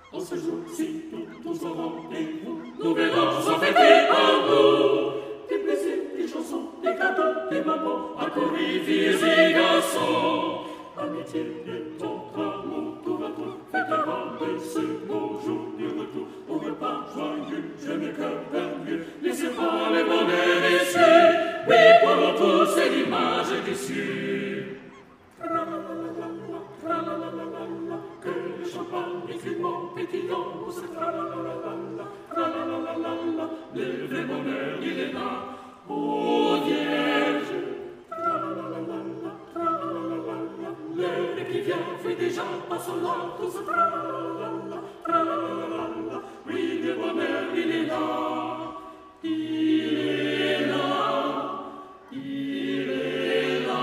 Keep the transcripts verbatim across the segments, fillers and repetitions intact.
En ce jour-ci, tous au rendez-vous, nous verrons s'enfêter en nous. Des plaisirs, des chansons, des cadeaux, des mamans, accourus, filles et garçons. Amitié et autre amour, tour à tour, fêteront de ce beau jour du retour. Au repas joyeux, je me cœur d'un mieux, laissez pas les bonheurs des cieux. Oui, pour tous, c'est l'image du cieux. Que le champagne est fumant, pétillant, on se tralalalala, tralalalala, le vrai bonheur, il est là, ô Vierge. Tralalalala, tralalalala, l'heure qui vient fait déjà pas son là, tout se tralalalala, tralalalala, oui, le bonheur, il est là, il est là, il est là.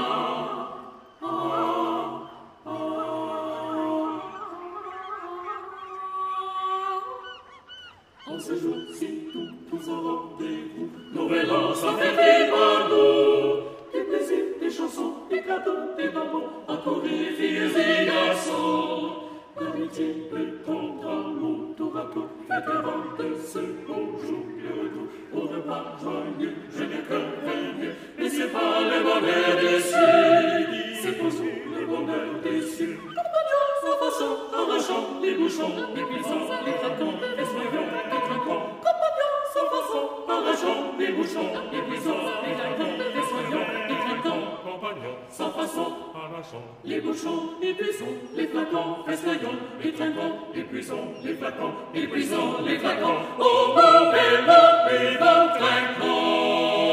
En ce jour-ci, tous au rendez-vous, nous verrons s'enfêter par nous. Des plaisirs, des chansons, des cadeaux, des mamans, accourus, filles et garçons. L'amitié et contre amour, tour à tour, fêteront de ce beau jour du retour. Au repas joyeux, je n'ai cœur mieux, mais c'est pas le bonheur des cieux. C'est pour nous le bonheur des cieux. Sans façon, arrachant les bouchons, les pisons, les craquants, les soyons, les trinquants. Sans façon, arrachant les bouchons, les pisons, les craquants, les soyons, les trinquants. Sans façon, arrachant les bouchons, les buissons, les flacons, les soyons, les trinquants, les buissons, les flacons, les buissons, les flacons. Au bon vélo, vivant trinquant.